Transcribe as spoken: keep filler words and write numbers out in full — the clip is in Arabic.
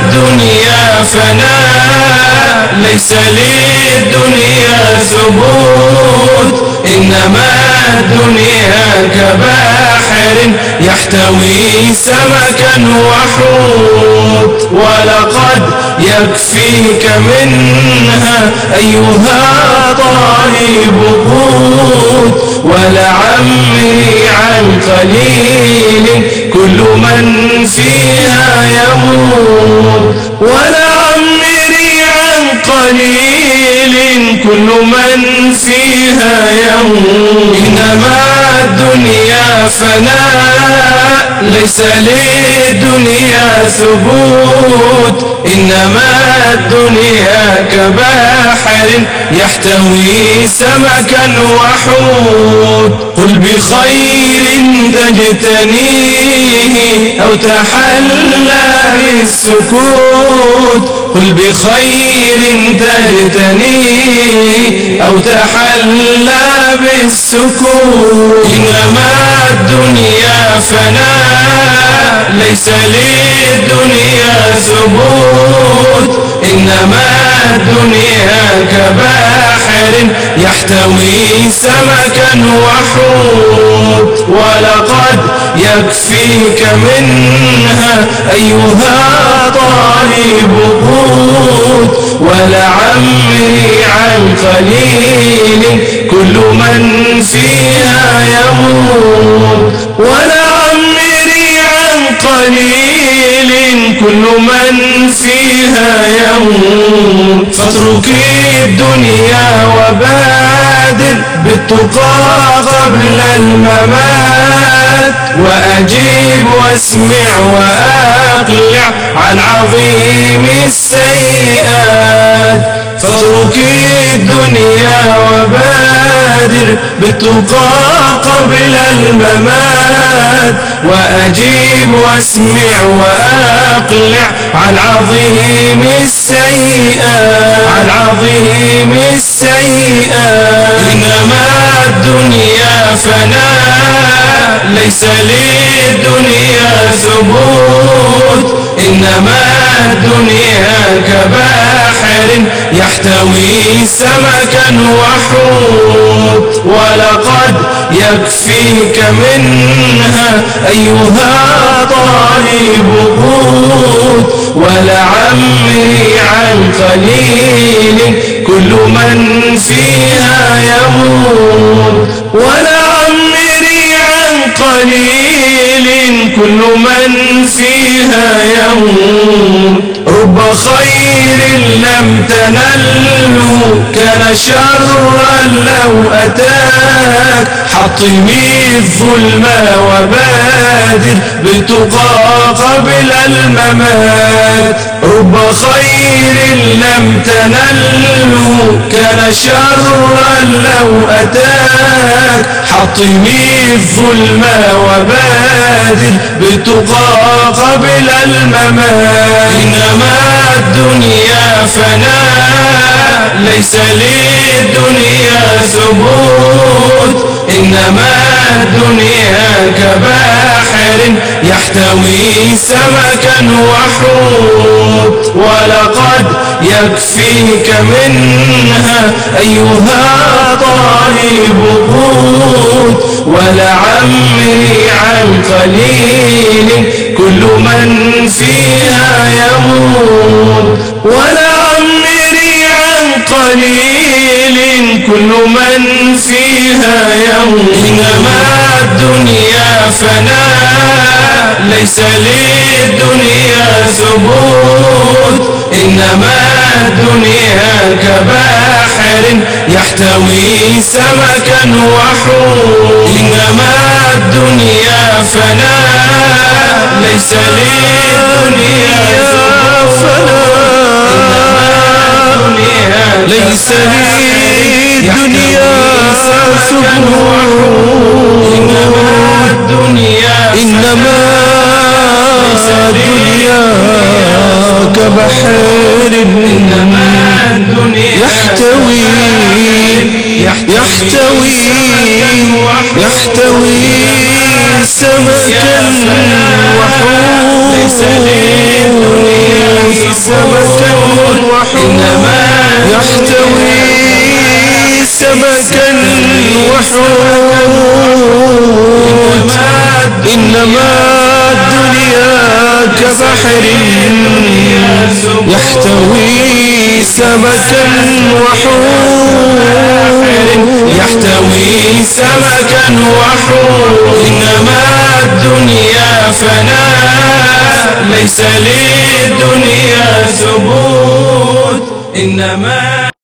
الدنيا فناء، ليس للدنيا ثبوت، إنما الدنيا كبحر يحتوي سمكا وحوت. ولقد يكفيك منها أيها طالب قوت، ولعمري عن قليل كل من فيها يموت، ولعمري عن قليل كل من فيها يموت. إنما الدنيا فناء، ليس للدنيا ثبوت، إنما الدنيا كبحر يحتوي سمكا وحوت. قل بخير تجتنيه أو تحلى بالسكوت، قل بخير تجتنيه أو تحلى بالسكوت. إنما الدنيا فناء، ليس للدنيا ثبوت، إنما الدنيا كبحر يحتوي سمكا وحوت. ولقد يكفيك منها أيها طالب قوت، ولعمري عن قليل كل من فيها يموت، ولعمري عن قليل كل من فيها يموت. فاترك الدنيا وبادر بالتقى قبل الممات، وأجيب واسمع وأقلع عن عظيم السيئات. فاترك الدنيا وبادر بالتقى قبل الممات، وأجيب واسمع وأقلع عن عظيم السيئات، عن عظيم السيئات. إنما الدنيا فناء، ليس للدنيا ثبوت، إنما الدنيا كبحر يحتوي سمكا وحوت. ولقد يكفيك منها أيها طالب قوت، ولعمري عن قليل كل من فيها يموت، ولعمري عن قليل كل من فيها يموت. رب خير لم تنله كان شرا لو أتاك، حطمي الظلم وبادر بالتقى قبل الممات. رب خير لم تنله كان شرا لو أتاك، حطمي الظلم وبادر بالتقى قبل الممات. إنما الدنيا فناء، ليس للدنيا ثبوت، إنما الدنيا كبحر يحتوي سمكا وحوت. ولقد يكفيك منها أيها طالب قوت، ولعمري عن قليل كل من فيها يموت، ولعمري عن قليل كل من فيها يموت. إنما الدنيا فناء، ليس للدنيا ثبوت، إنما الدنيا كبحر يحتوي سمكا وحوت. إنما الدنيا فناء، ليس للدنيا ثبوت، ليس للدنيا ثبوت، إنما الدنيا كبحر يحتوي يحتوي يحتوي سمكا وحوت. إنما يحتوي سمكا وحوت إنما الدنيا كبحر يحتوي سمكا وحوت يحتوي سمكا وحوت إنما الدنيا فناء ليس للدنيا ثبوت إنما